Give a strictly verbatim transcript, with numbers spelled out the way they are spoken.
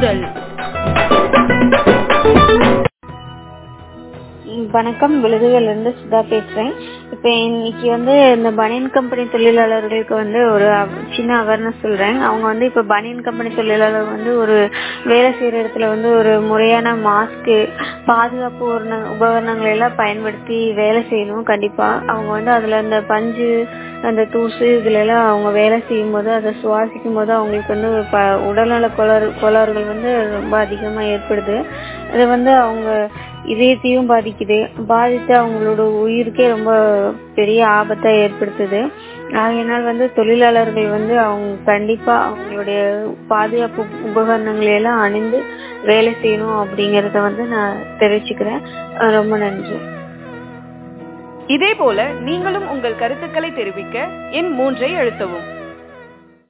சூழல். வணக்கம், விழுதுகள் இருந்து சுதா பேசுறேன். இப்ப இன்னைக்கு வந்து இந்த பனியன் கம்பெனி தொழிலாளர்களுக்கு வந்து ஒரு சின்ன அவேர்னஸ் சொல்றேன். அவங்க வந்து இப்ப பனியன் கம்பெனி தொழிலாளர் வந்து ஒரு வேலை செய்யற இடத்துல வந்து ஒரு முறையான மாஸ்க், பாதுகாப்பு உபகரணங்களை எல்லாம் பயன்படுத்தி வேலை செய்யணும். கண்டிப்பா அவங்க வந்து அதுல அந்த பஞ்சு, அந்த தூசு இதுல எல்லாம் அவங்க வேலை செய்யும் போது அதை சுவாசிக்கும் போது அவங்களுக்கு வந்து உடல்நல கோளாறு கோளாறுகள் வந்து ரொம்ப அதிகமா ஏற்படுது. அது வந்து அவங்க இதயத்தையும் பாதிக்குது, பாதித்து அவங்களோட உயிருக்கே ரொம்ப பெரிய ஆபத்தை ஏற்படுத்துது. ஆகையினால் வந்து தொழிலாளர்கள் வந்து அவங்க கண்டிப்பா அவங்களுடைய பாதுகாப்பு உபகரணங்களை எல்லாம் அணிந்து வேலை செய்யணும் அப்படிங்கறத வந்து நான் தெரிவிச்சுக்கிறேன். ரொம்ப நன்றி. இதே போல நீங்களும் உங்கள் கருத்துக்களை தெரிவிக்க எண் மூன்றை அழுத்தவும்.